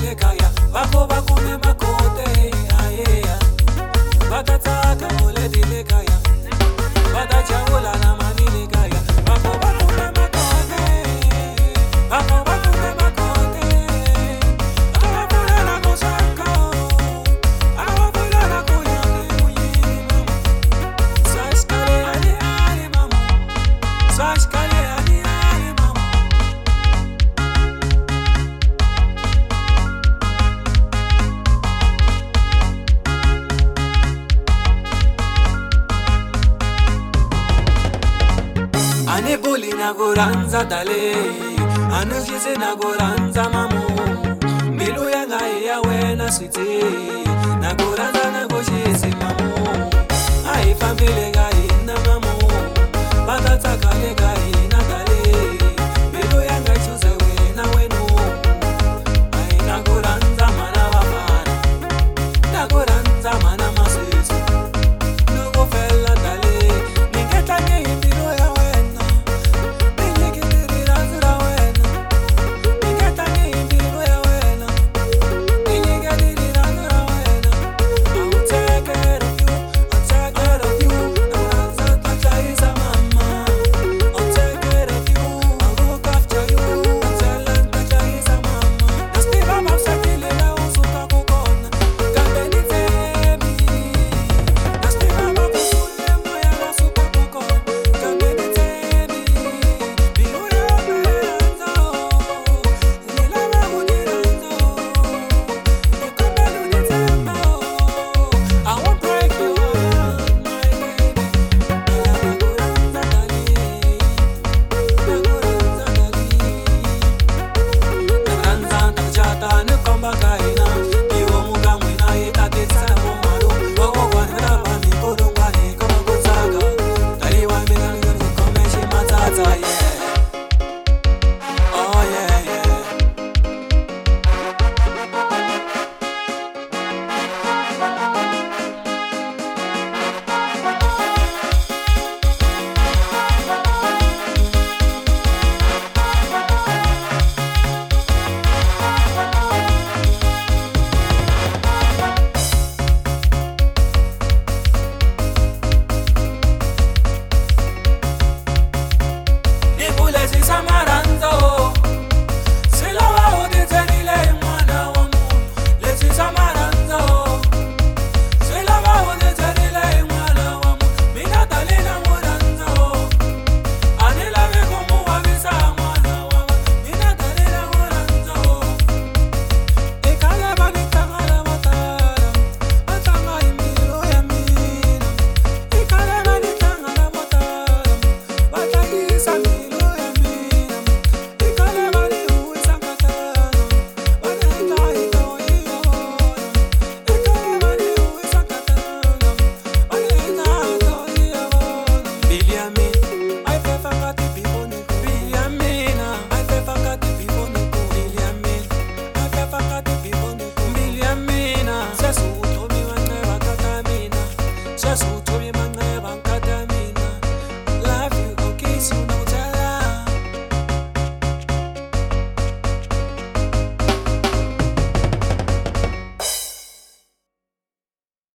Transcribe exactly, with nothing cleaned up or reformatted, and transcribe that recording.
le kaya bako bakume makote ayeya batatsaka mole dile kaya batachaula na manile kaya bako bakume makote bako bakume makote awapula na kosaka awapula na kuyake uyini mama saskale ali ali mama saskale ali ali mama ane boli na goranza dale ane jise na goranza mamu milu ya ngai ya wena switi na goranza na gojise mamu ai famile